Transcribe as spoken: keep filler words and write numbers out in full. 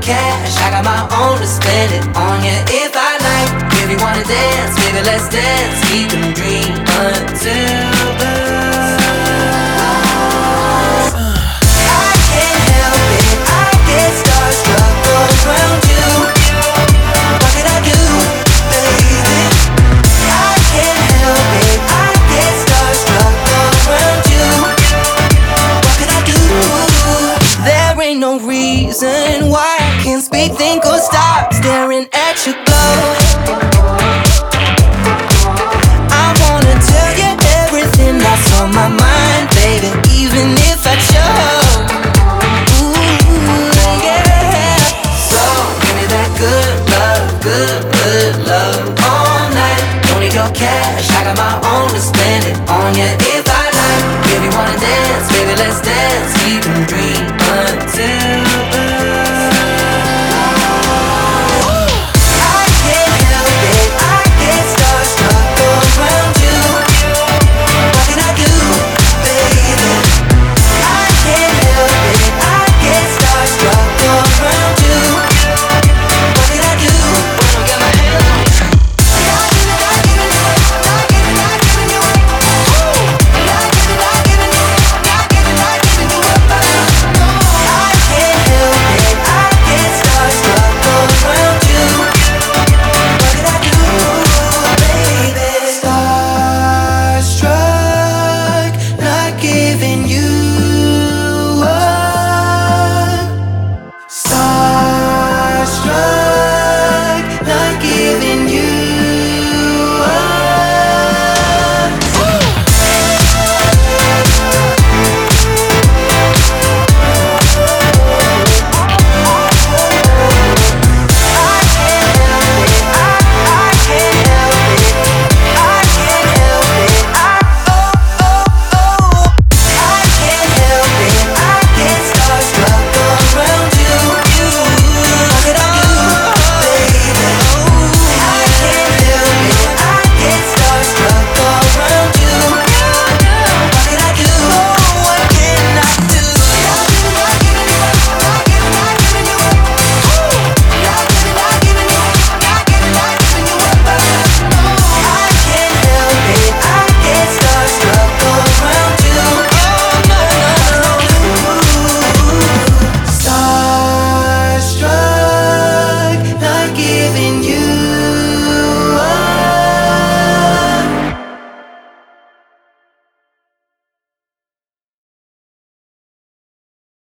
cash, I got my own to spend it on you if I like. If you wanna dance, baby, let's dance. We can dream until the I can't help it, I get starstruck around you. What can I do, baby? I can't help it, I get starstruck around you. What can I do? There ain't no reason why I can't speak, think, or stop staring at your glow.